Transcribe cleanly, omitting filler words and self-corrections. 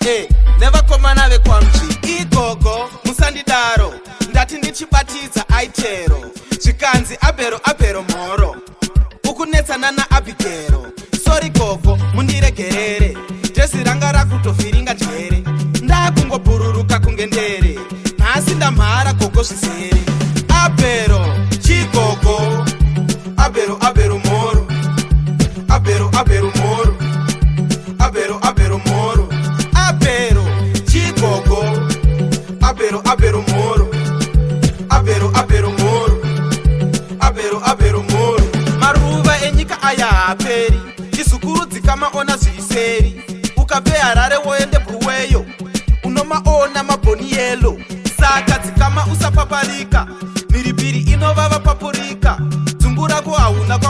nevakomana vekwamchi igogo musandidaro ndati ndichibatidza aitero zvikanzi abhero mhoro ukunetsana naabhigero sori gogo mundiregerere dhezi ranga rakutovhiringa dyere ndakungobhururuka kunge ndere nhasi ndamhara gogo zvizere abhero chigogo abhero mhoro abhero mhoro abhero mhoro abhero chigogo abhero mhoro abhero mhoro abhero mhoro maruva enyika aya haaperi chizukurudzika maona zviriseri ukabve harare woende bhuweyo unomaona mabhoni yelo saka dzikama usapaparika